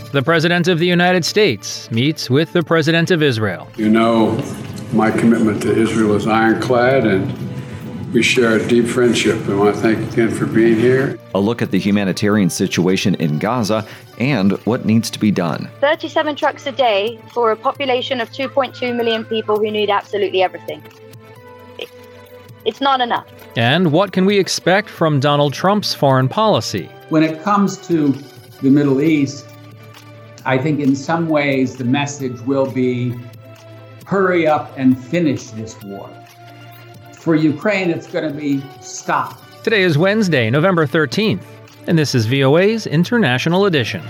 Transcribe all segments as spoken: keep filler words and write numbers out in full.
The President of the United States meets with the President of Israel. You know, my commitment to Israel is ironclad, and we share a deep friendship. I want to thank you again for being here. A look at the humanitarian situation in Gaza and what needs to be done. thirty-seven trucks a day for a population of two point two million people who need absolutely everything. It's not enough. And what can we expect from Donald Trump's foreign policy? When it comes to the Middle East, I think in some ways the message will be hurry up and finish this war. For Ukraine, it's going to be stop. Today is Wednesday, November thirteenth, and this is V O A's International Edition.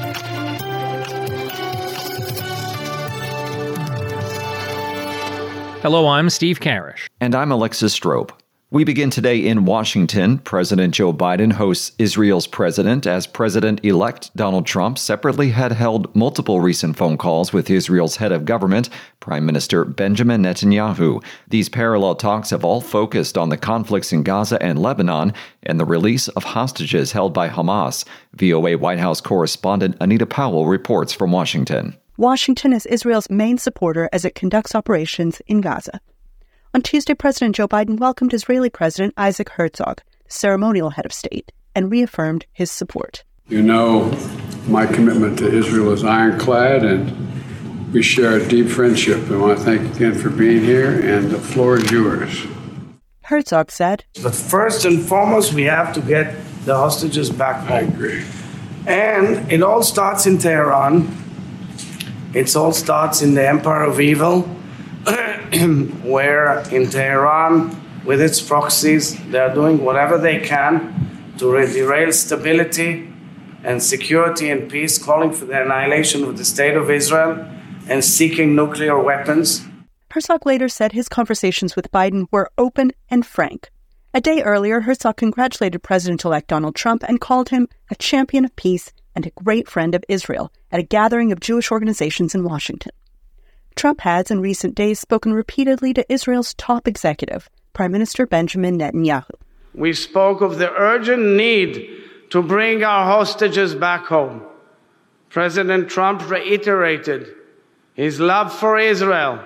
Hello, I'm Steve Karish. And I'm Alexis Strope. We begin today in Washington. President Joe Biden hosts Israel's president as President-elect Donald Trump separately had held multiple recent phone calls with Israel's head of government, Prime Minister Benjamin Netanyahu. These parallel talks have all focused on the conflicts in Gaza and Lebanon and the release of hostages held by Hamas. V O A White House correspondent Anita Powell reports from Washington. Washington is Israel's main supporter as it conducts operations in Gaza. On Tuesday, President Joe Biden welcomed Israeli President Isaac Herzog, the ceremonial head of state, and reaffirmed his support. You know, my commitment to Israel is ironclad, and we share a deep friendship. I want to thank you again for being here, and the floor is yours. Herzog said, But first and foremost, we have to get the hostages back home. I agree. And it all starts in Tehran. It all starts in the Empire of Evil, where in Tehran, with its proxies, they're doing whatever they can to derail stability and security and peace, calling for the annihilation of the state of Israel and seeking nuclear weapons. Herzog later said his conversations with Biden were open and frank. A day earlier, Herzog congratulated President-elect Donald Trump and called him a champion of peace and a great friend of Israel at a gathering of Jewish organizations in Washington. Trump has, in recent days, spoken repeatedly to Israel's top executive, Prime Minister Benjamin Netanyahu. We spoke of the urgent need to bring our hostages back home. President Trump reiterated his love for Israel.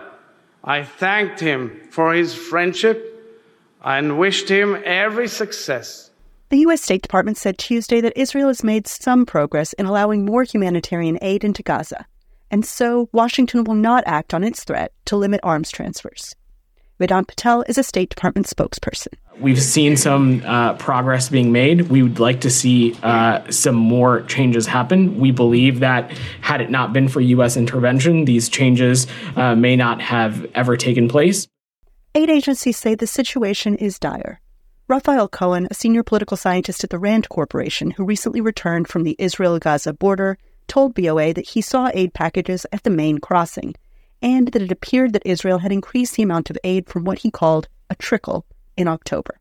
I thanked him for his friendship and wished him every success. The U S State Department said Tuesday that Israel has made some progress in allowing more humanitarian aid into Gaza, and so Washington will not act on its threat to limit arms transfers. Vedant Patel is a State Department spokesperson. We've seen some uh, progress being made. We would like to see uh, some more changes happen. We believe that had it not been for U S intervention, these changes uh, may not have ever taken place. Aid agencies say the situation is dire. Raphael Cohen, a senior political scientist at the RAND Corporation who recently returned from the Israel-Gaza border, told V O A that he saw aid packages at the main crossing, and that it appeared that Israel had increased the amount of aid from what he called a trickle in October.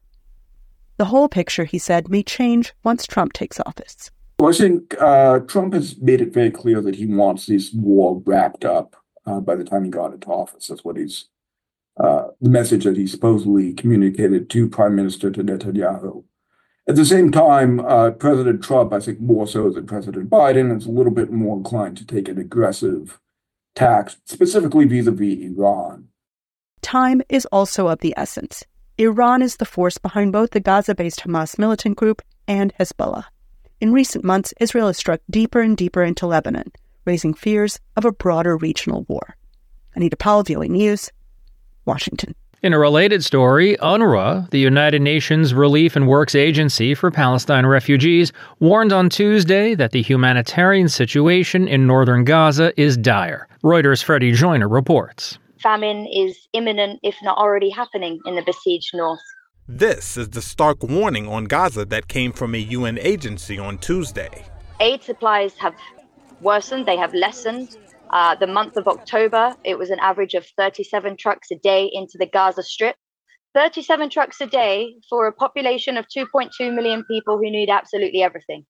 The whole picture, he said, may change once Trump takes office. Well, I think uh, Trump has made it very clear that he wants this war wrapped up uh, by the time he got into office. That's what he's, uh, the message that he supposedly communicated to Prime Minister to Netanyahu. At the same time, uh, President Trump, I think more so than President Biden, is a little bit more inclined to take an aggressive tack, specifically vis-a-vis Iran. Time is also of the essence. Iran is the force behind both the Gaza-based Hamas militant group and Hezbollah. In recent months, Israel has struck deeper and deeper into Lebanon, raising fears of a broader regional war. Anita Powell, V O A News, Washington. In a related story, UNRWA, the United Nations Relief and Works Agency for Palestine refugees, warned on Tuesday that the humanitarian situation in northern Gaza is dire. Reuters' Freddie Joyner reports. Famine is imminent, if not already happening, in the besieged north. This is the stark warning on Gaza that came from a U N agency on Tuesday. Aid supplies have worsened, they have lessened. Uh, the month of October, it was an average of thirty-seven trucks a day into the Gaza Strip. thirty-seven trucks a day for a population of two point two million people who need absolutely everything.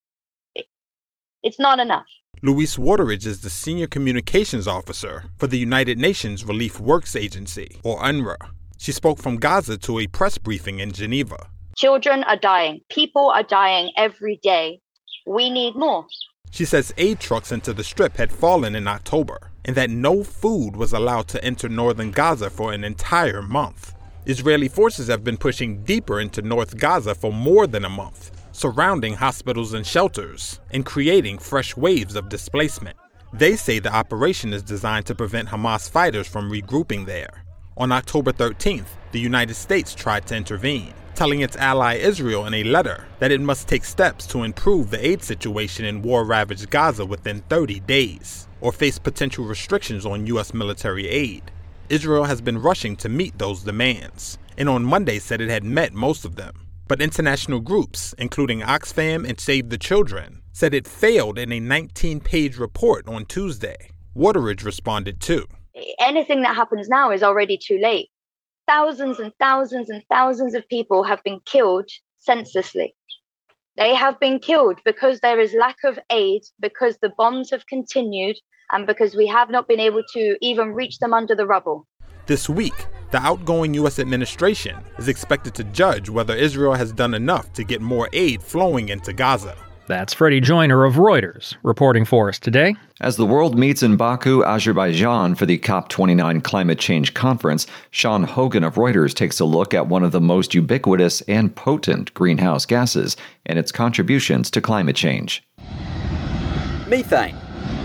It, it's not enough. Louise Wateridge is the Senior Communications Officer for the United Nations Relief Works Agency, or UNRWA. She spoke from Gaza to a press briefing in Geneva. Children are dying. People are dying every day. We need more. She says aid trucks into the Strip had fallen in October, and that no food was allowed to enter northern Gaza for an entire month. Israeli forces have been pushing deeper into North Gaza for more than a month, surrounding hospitals and shelters, and creating fresh waves of displacement. They say the operation is designed to prevent Hamas fighters from regrouping there. On October thirteenth, the United States tried to intervene, telling its ally Israel in a letter that it must take steps to improve the aid situation in war-ravaged Gaza within thirty days, or face potential restrictions on U S military aid. Israel has been rushing to meet those demands, and on Monday said it had met most of them. But international groups, including Oxfam and Save the Children, said it failed in a nineteen-page report on Tuesday. Wateridge responded too. Anything that happens now is already too late. Thousands and thousands and thousands of people have been killed senselessly. They have been killed because there is lack of aid, because the bombs have continued, and because we have not been able to even reach them under the rubble. This week, the outgoing U S administration is expected to judge whether Israel has done enough to get more aid flowing into Gaza. That's Freddie Joyner of Reuters reporting for us today. As the world meets in Baku, Azerbaijan for the COP twenty-nine Climate Change Conference, Sean Hogan of Reuters takes a look at one of the most ubiquitous and potent greenhouse gases and its contributions to climate change. Methane.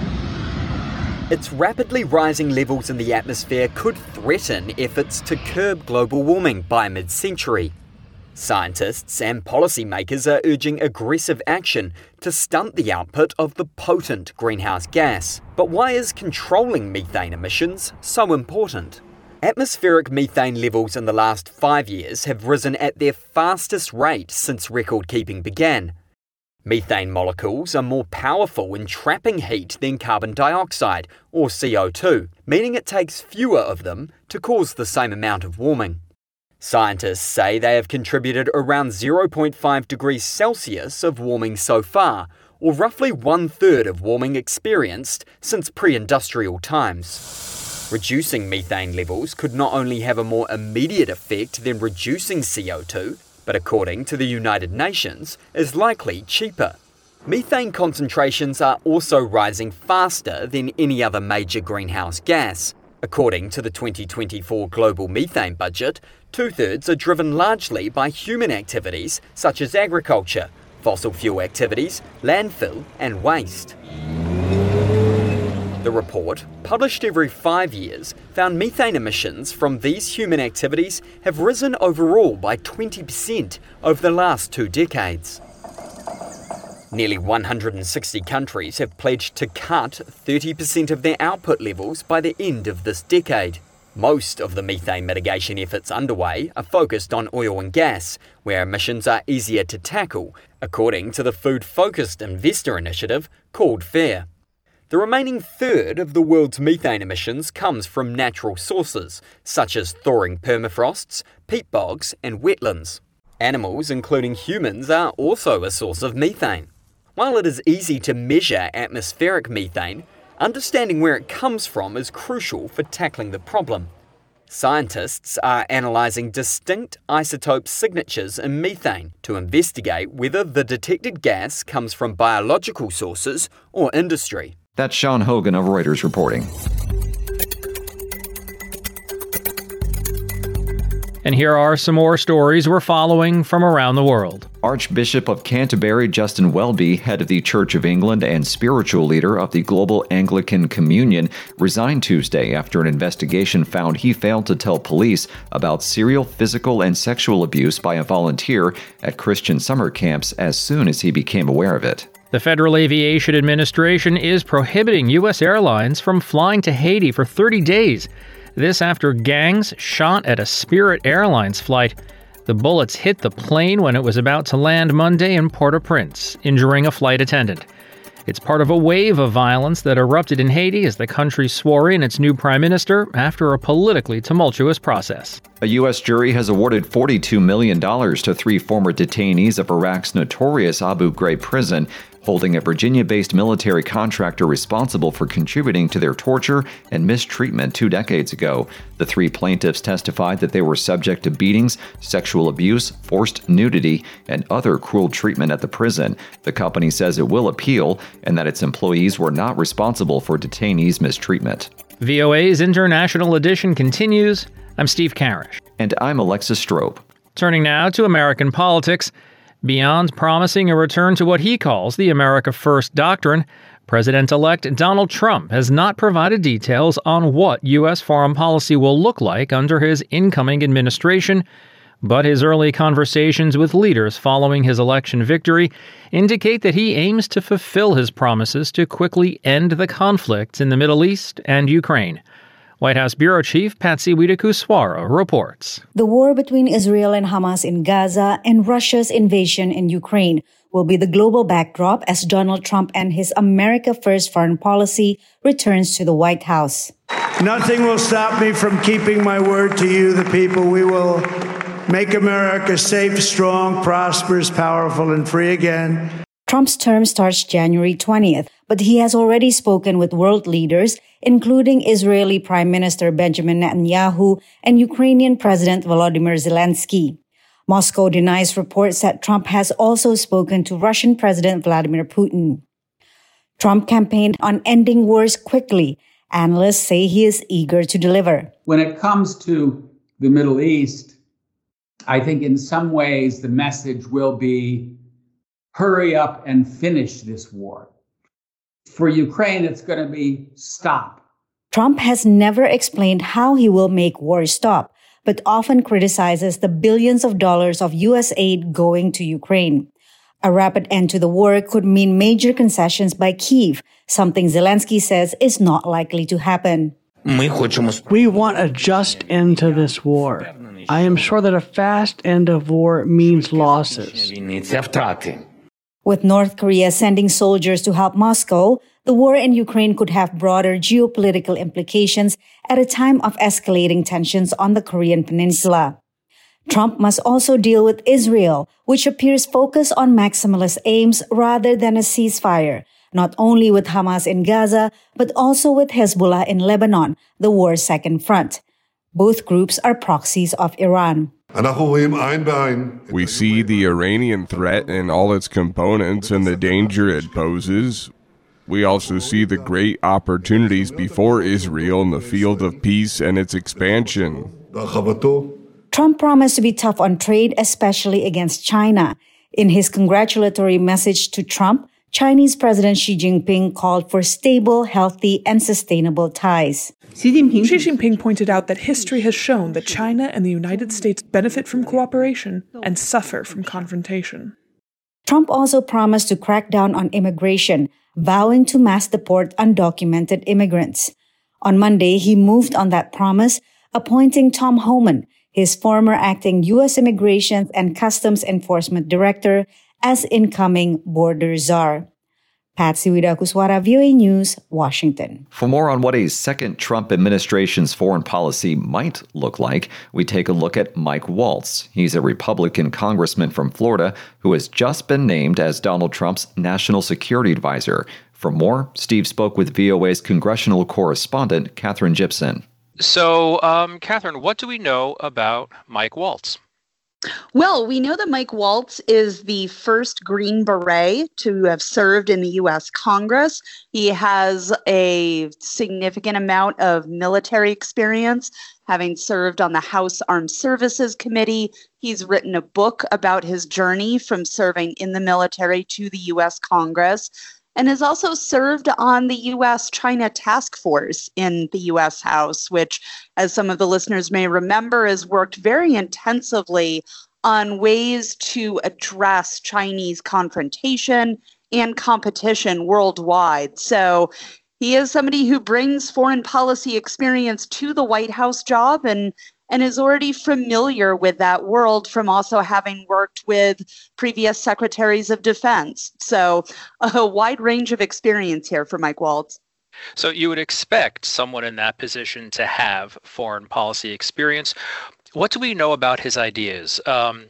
Its rapidly rising levels in the atmosphere could threaten efforts to curb global warming by mid-century. Scientists and policymakers are urging aggressive action to stunt the output of the potent greenhouse gas. But why is controlling methane emissions so important? Atmospheric methane levels in the last five years have risen at their fastest rate since record-keeping began. Methane molecules are more powerful in trapping heat than carbon dioxide, or C O two, meaning it takes fewer of them to cause the same amount of warming. Scientists say they have contributed around zero point five degrees Celsius of warming so far, or roughly one-third of warming experienced since pre-industrial times. Reducing methane levels could not only have a more immediate effect than reducing C O two, but according to the United Nations, is likely cheaper. Methane concentrations are also rising faster than any other major greenhouse gas. According to the twenty twenty-four global methane budget, two-thirds are driven largely by human activities such as agriculture, fossil fuel activities, landfill and waste. The report, published every five years, found methane emissions from these human activities have risen overall by twenty percent over the last two decades. Nearly one hundred sixty countries have pledged to cut thirty percent of their output levels by the end of this decade. Most of the methane mitigation efforts underway are focused on oil and gas, where emissions are easier to tackle, according to the food-focused investor initiative called FAIR. The remaining third of the world's methane emissions comes from natural sources, such as thawing permafrosts, peat bogs, and wetlands. Animals, including humans, are also a source of methane. While it is easy to measure atmospheric methane, understanding where it comes from is crucial for tackling the problem. Scientists are analysing distinct isotope signatures in methane to investigate whether the detected gas comes from biological sources or industry. That's Sean Hogan of Reuters reporting. And here are some more stories we're following from around the world. Archbishop of Canterbury Justin Welby, head of the Church of England and spiritual leader of the Global Anglican Communion, resigned Tuesday after an investigation found he failed to tell police about serial physical and sexual abuse by a volunteer at Christian summer camps as soon as he became aware of it. The Federal Aviation Administration is prohibiting U S airlines from flying to Haiti for thirty days. This after gangs shot at a Spirit Airlines flight. The bullets hit the plane when it was about to land Monday in Port-au-Prince, injuring a flight attendant. It's part of a wave of violence that erupted in Haiti as the country swore in its new prime minister after a politically tumultuous process. A U S jury has awarded forty-two million dollars to three former detainees of Iraq's notorious Abu Ghraib prison, holding a Virginia-based military contractor responsible for contributing to their torture and mistreatment two decades ago. The three plaintiffs testified that they were subject to beatings, sexual abuse, forced nudity, and other cruel treatment at the prison. The company says it will appeal and that its employees were not responsible for detainees' mistreatment. V O A's International Edition continues. I'm Steve Karish. And I'm Alexis Strope. Turning now to American politics. Beyond promising a return to what he calls the America First doctrine, President-elect Donald Trump has not provided details on what U S foreign policy will look like under his incoming administration, but his early conversations with leaders following his election victory indicate that he aims to fulfill his promises to quickly end the conflicts in the Middle East and Ukraine. White House Bureau Chief Patsy Widakuswara reports. The war between Israel and Hamas in Gaza and Russia's invasion in Ukraine will be the global backdrop as Donald Trump and his America First foreign policy returns to the White House. Nothing will stop me from keeping my word to you, the people. We will make America safe, strong, prosperous, powerful, and free again. Trump's term starts January twentieth, but he has already spoken with world leaders, including Israeli Prime Minister Benjamin Netanyahu and Ukrainian President Volodymyr Zelensky. Moscow denies reports that Trump has also spoken to Russian President Vladimir Putin. Trump campaigned on ending wars quickly. Analysts say he is eager to deliver. When it comes to the Middle East, I think in some ways the message will be, hurry up and finish this war. For Ukraine, it's going to be stop. Trump has never explained how he will make war stop, but often criticizes the billions of dollars of U S aid going to Ukraine. A rapid end to the war could mean major concessions by Kyiv, something Zelensky says is not likely to happen. We want a just end to this war. I am sure that a fast end of war means losses. With North Korea sending soldiers to help Moscow, the war in Ukraine could have broader geopolitical implications at a time of escalating tensions on the Korean peninsula. Trump must also deal with Israel, which appears focused on maximalist aims rather than a ceasefire, not only with Hamas in Gaza, but also with Hezbollah in Lebanon, the war's second front. Both groups are proxies of Iran. We see the Iranian threat and all its components and the danger it poses. We also see the great opportunities before Israel in the field of peace and its expansion. Trump promised to be tough on trade, especially against China. In his congratulatory message to Trump, Chinese President Xi Jinping called for stable, healthy, and sustainable ties. Xi Jinping, Xi Jinping pointed out that history has shown that China and the United States benefit from cooperation and suffer from confrontation. Trump also promised to crack down on immigration, vowing to mass deport undocumented immigrants. On Monday, he moved on that promise, appointing Tom Homan, his former acting U S Immigration and Customs Enforcement Director, as incoming border czar. Patsy Widakuswara, V O A News, Washington. For more on what a second Trump administration's foreign policy might look like, we take a look at Mike Waltz. He's a Republican congressman from Florida who has just been named as Donald Trump's national security advisor. For more, Steve spoke with V O A's congressional correspondent, Catherine Gibson. So, um, Catherine, what do we know about Mike Waltz? Well, we know that Mike Waltz is the first Green Beret to have served in the U S Congress. He has a significant amount of military experience, having served on the House Armed Services Committee. He's written a book about his journey from serving in the military to the U S Congress, and has also served on the U S China Task Force in the U S House, which, as some of the listeners may remember, has worked very intensively on ways to address Chinese confrontation and competition worldwide. So he is somebody who brings foreign policy experience to the White House job and and is already familiar with that world from also having worked with previous secretaries of defense. So a wide range of experience here for Mike Waltz. So you would expect someone in that position to have foreign policy experience. What do we know about his ideas? Um,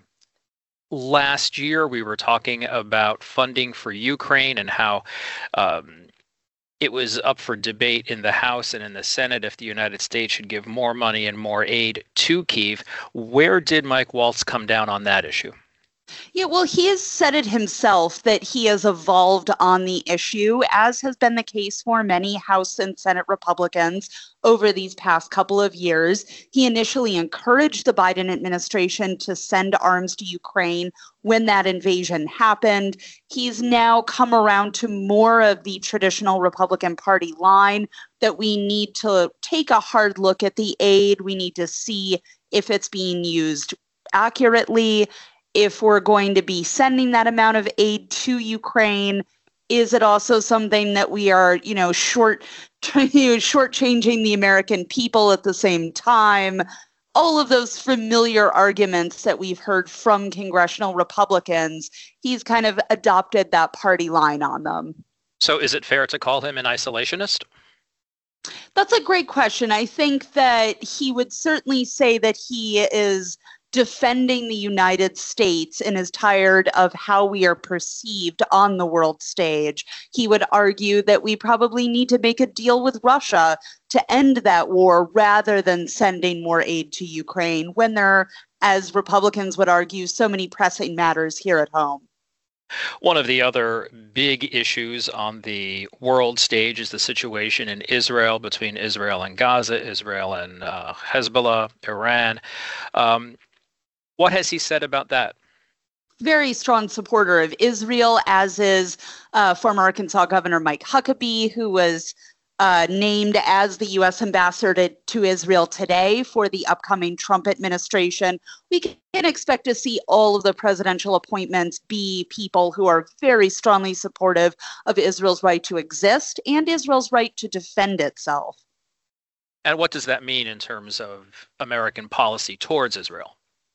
last year, we were talking about funding for Ukraine and how um, it was up for debate in the House and in the Senate if the United States should give more money and more aid to Kyiv. Where did Mike Waltz come down on that issue? Yeah, well, he has said it himself that he has evolved on the issue, as has been the case for many House and Senate Republicans over these past couple of years. He initially encouraged the Biden administration to send arms to Ukraine when that invasion happened. He's now come around to more of the traditional Republican Party line that we need to take a hard look at the aid. We need to see if it's being used accurately. If we're going to be sending that amount of aid to Ukraine, is it also something that we are, you know, short, you know, shortchanging the American people at the same time? All of those familiar arguments that we've heard from congressional Republicans, he's kind of adopted that party line on them. So is it fair to call him an isolationist? That's a great question. I think that he would certainly say that he is defending the United States and is tired of how we are perceived on the world stage. He would argue that we probably need to make a deal with Russia to end that war rather than sending more aid to Ukraine when there are, as Republicans would argue, so many pressing matters here at home. One of the other big issues on the world stage is the situation in Israel, between Israel and Gaza, Israel and uh, Hezbollah, Iran. Um, What has he said about that? Very strong supporter of Israel, as is uh, former Arkansas Governor Mike Huckabee, who was uh, named as the U S ambassador to, to Israel today for the upcoming Trump administration. We can expect to see all of the presidential appointments be people who are very strongly supportive of Israel's right to exist and Israel's right to defend itself. And what does that mean in terms of American policy towards Israel?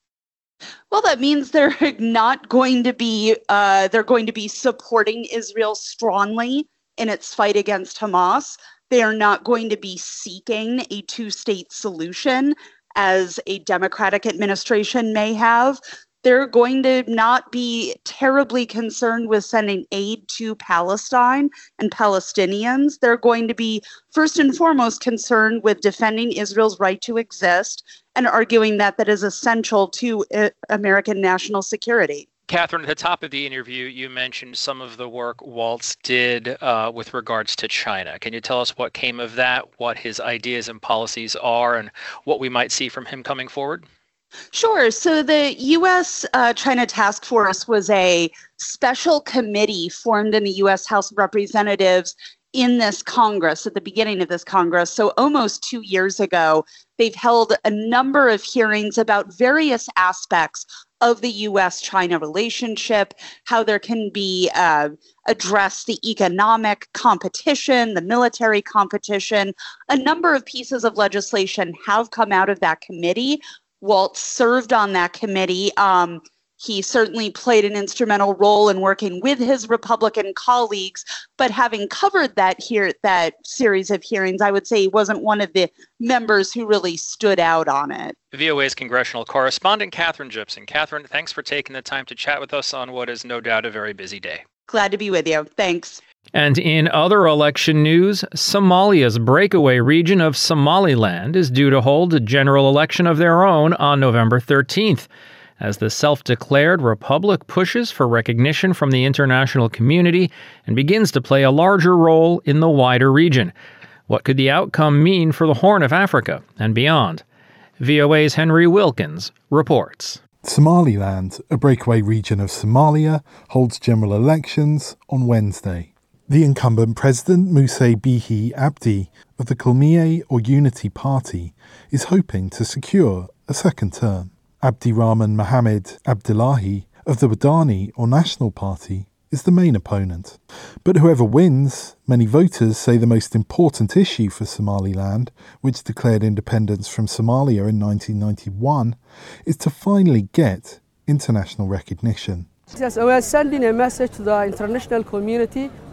Well, that means they're not going to be uh, they're going to be supporting Israel strongly in its fight against Hamas. They are not going to be seeking a two-state solution, as a Democratic administration may have. They're going to not be terribly concerned with sending aid to Palestine and Palestinians. They're going to be first and foremost concerned with defending Israel's right to exist and arguing that that is essential to uh, American national security. Catherine, at the top of the interview, you mentioned some of the work Waltz did uh, with regards to China. Can you tell us what came of that, what his ideas and policies are, and what we might see from him coming forward? Sure. So the U S uh, China Task Force was a special committee formed in the U S House of Representatives in this Congress, at the beginning of this Congress. So almost two years ago, they've held a number of hearings about various aspects of the U S China relationship, how there can be uh, address the economic competition, the military competition. A number of pieces of legislation have come out of that committee. Waltz served on that committee. Um, he certainly played an instrumental role in working with his Republican colleagues, but having covered that here, that series of hearings, I would say he wasn't one of the members who really stood out on it. V O A's congressional correspondent, Catherine Gypson. Catherine, thanks for taking the time to chat with us on what is no doubt a very busy day. Glad to be with you. Thanks. And in other election news, Somalia's breakaway region of Somaliland is due to hold a general election of their own on November thirteenth, as the self-declared republic pushes for recognition from the international community and begins to play a larger role in the wider region. What could the outcome mean for the Horn of Africa and beyond? V O A's Henry Wilkins reports. Somaliland, a breakaway region of Somalia, holds general elections on Wednesday. The incumbent president, Musa Bihi Abdi, of the Kulmiye or Unity Party, is hoping to secure a second term. Abdi Rahman Mohamed Abdullahi of the Wadani or National Party is the main opponent. But whoever wins, many voters say the most important issue for Somaliland, which declared independence from Somalia in nineteen ninety-one, is to finally get international recognition. Yes, we are sending a message to the international community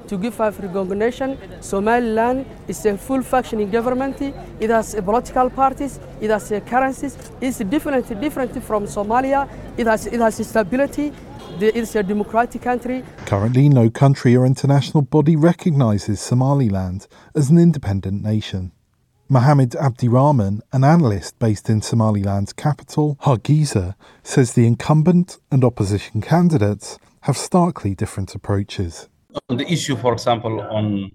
to give a recognition. Somaliland is a full functioning government. It has political parties. It has currencies. It's different, different from Somalia. It has, it has stability. It's a democratic country. Currently, no country or international body recognises Somaliland as an independent nation. Mohamed Abdirahman, an analyst based in Somaliland's capital, Hargeisa, says the incumbent and opposition candidates have starkly different approaches. On the issue, for example, on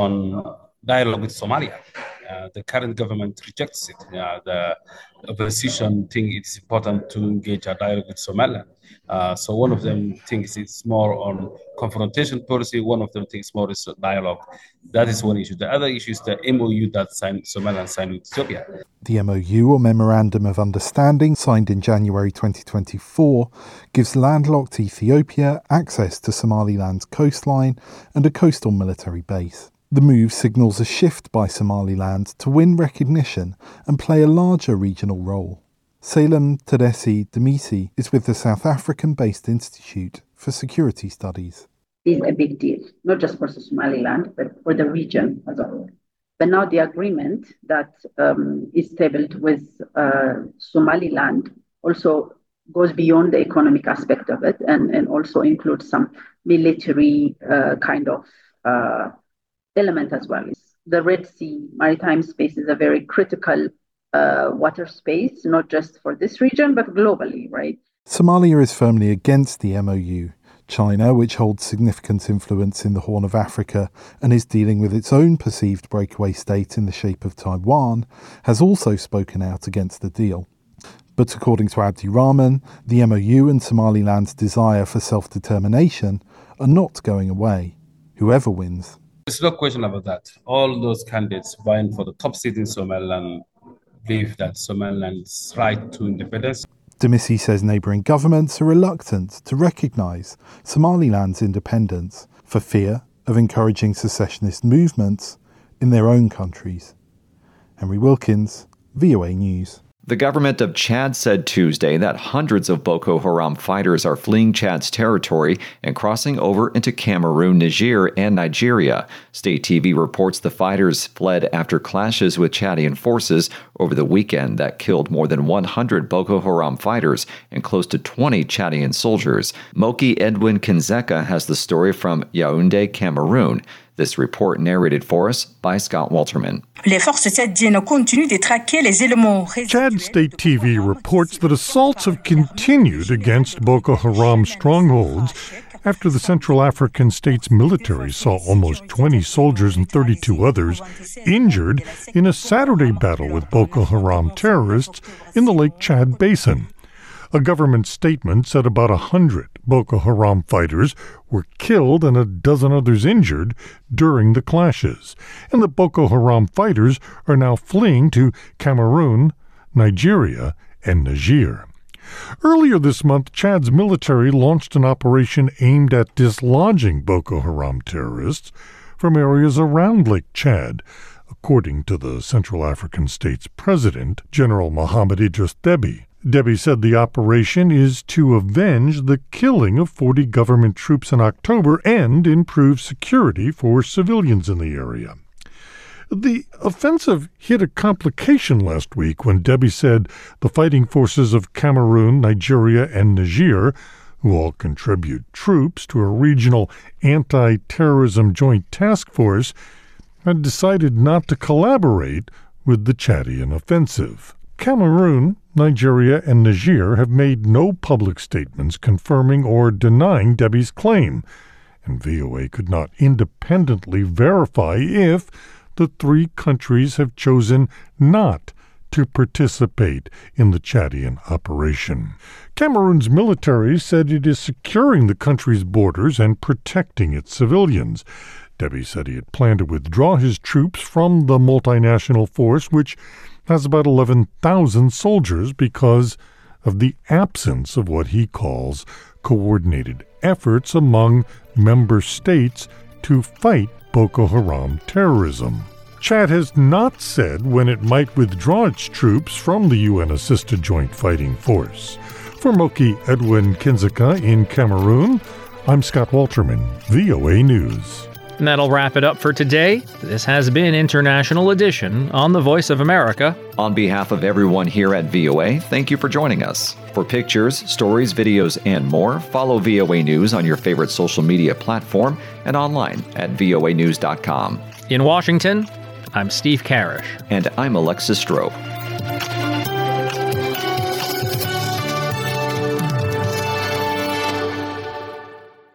on dialogue with Somalia, uh, the current government rejects it. Uh, the opposition think it's important to engage a dialogue with Somaliland. Uh, so one of them thinks it's more on confrontation policy. One of them thinks more is dialogue. That is one issue. The other issue is the M O U that signed, Somaliland signed with Ethiopia. The M O U, or Memorandum of Understanding, signed in January twenty twenty-four, gives landlocked Ethiopia access to Somaliland's coastline and a coastal military base. The move signals a shift by Somaliland to win recognition and play a larger regional role. Salem Tedesi Demisi is with the South African-based Institute for Security Studies. Is a big deal, not just for Somaliland, but for the region as a whole. But now the agreement that um, is tabled with uh, Somaliland also goes beyond the economic aspect of it and, and also includes some military uh, kind of uh, element as well. The Red Sea maritime space is a very critical uh, water space, not just for this region, but globally, right? Somalia is firmly against the M O U. China, which holds significant influence in the Horn of Africa and is dealing with its own perceived breakaway state in the shape of Taiwan, has also spoken out against the deal. But according to Abdirahman, the M O U and Somaliland's desire for self-determination are not going away, whoever wins. There's no question about that. All those candidates vying for the top seat in Somaliland believe that Somaliland's right to independence. Demisi says neighbouring governments are reluctant to recognise Somaliland's independence for fear of encouraging secessionist movements in their own countries. Henry Wilkins, V O A News. The government of Chad said Tuesday that hundreds of Boko Haram fighters are fleeing Chad's territory and crossing over into Cameroon, Niger, and Nigeria. State T V reports the fighters fled after clashes with Chadian forces over the weekend that killed more than one hundred Boko Haram fighters and close to twenty Chadian soldiers. Moki Edwin Kinzeka has the story from Yaoundé, Cameroon. This report narrated for us by Scott Walterman. Chad State T V reports that assaults have continued against Boko Haram strongholds after the Central African state's military saw almost twenty soldiers and thirty-two others injured in a Saturday battle with Boko Haram terrorists in the Lake Chad Basin. A government statement said about a hundred Boko Haram fighters were killed and a dozen others injured during the clashes, and the Boko Haram fighters are now fleeing to Cameroon, Nigeria, and Niger. Earlier this month, Chad's military launched an operation aimed at dislodging Boko Haram terrorists from areas around Lake Chad, according to the Central African state's president, General Mohamed Idris Deby. Deby said the operation is to avenge the killing of forty government troops in October and improve security for civilians in the area. The offensive hit a complication last week when Deby said the fighting forces of Cameroon, Nigeria, and Niger, who all contribute troops to a regional anti-terrorism joint task force, had decided not to collaborate with the Chadian offensive. Cameroon, Nigeria, and Niger have made no public statements confirming or denying Deby's claim, and V O A could not independently verify if the three countries have chosen not to participate in the Chadian operation. Cameroon's military said it is securing the country's borders and protecting its civilians. Deby said he had planned to withdraw his troops from the multinational force, which has about eleven thousand soldiers, because of the absence of what he calls coordinated efforts among member states to fight Boko Haram terrorism. Chad has not said when it might withdraw its troops from the U N-assisted Joint Fighting Force. For Moki Edwin Kinzeka in Cameroon, I'm Scott Walterman, V O A News. And that'll wrap it up for today. This has been International Edition on the Voice of America. On behalf of everyone here at V O A, thank you for joining us. For pictures, stories, videos, and more, follow V O A News on your favorite social media platform and online at V O A news dot com. In Washington, I'm Steve Karish. And I'm Alexis Strope.